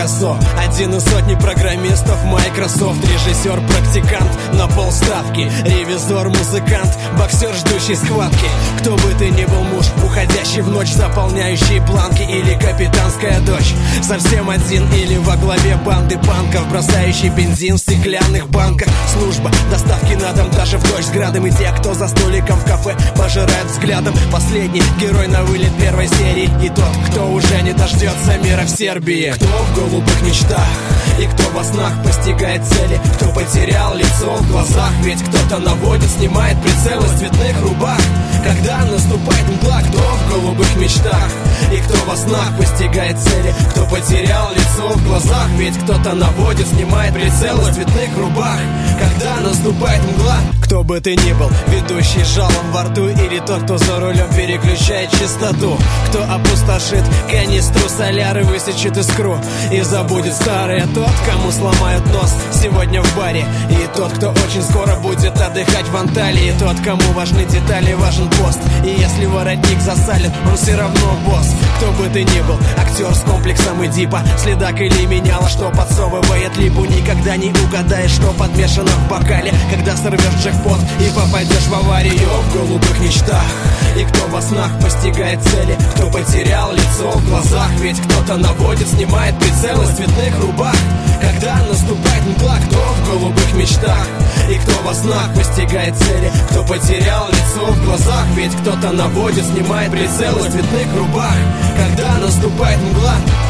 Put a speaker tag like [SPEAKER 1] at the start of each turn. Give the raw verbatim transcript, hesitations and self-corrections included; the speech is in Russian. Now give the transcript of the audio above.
[SPEAKER 1] Пикассо, один из сотни программистов Microsoft, режиссер, практикант на полставки, ревизор, музыкант, боксер, ждущий схватки. Кто бы ты ни был, муж, уходящий в ночь, заполняющий бланки, или капитанская дочь, совсем один или во главе банды панков, бросающий бензин в стеклянных банках. Служба доставки на дом даже в дождь с градом, и те, кто за столиком в кафе пожирает взглядом. Последний герой на вылет первой серии, и тот, кто уже не дождется мира в Сербии. Кто в голубых мечтах, и кто во снах постигает цели, кто потерял лицо в глазах, ведь кто-то наводит, снимает прицел из цветных рубах. Когда наступает мгла, кто в голубых мечтах, и кто во снах постигает цели, кто потерял лицо в глазах, ведь кто-то наводит, снимает прицел из цветных рубах. Когда наступает мгла, кто бы ты ни был, ведущий с жалом во рту, или тот, кто за рулем переключает частоту, кто опустошит канистру соляры, высечет искру и забудет старое, тот, кому сломают нос сегодня в баре, и тот, кто очень скоро будет отдыхать в Анталии, тот, кому важны детали, важен пост, и если воротник засален, он все равно босс. Кто бы ты ни был, актер с комплексом Эдипа, следак или меняла, что подсовывает липу, никогда не угадаешь, что подмешано в бокале, когда сорвешь джекпот и попадешь в аварию. Кто в голубых мечтах, и кто во снах постигает цели, кто потерял лицо в глазах, ведь кто-то наводит, снимает прицел из цветных рубах. Когда наступает мгла, кто в голубых мечтах, и кто во снах постигает цели, кто потерял лицо в глазах, ведь кто-то наводит, снимает прицел из цветных рубах. Когда наступает мгла,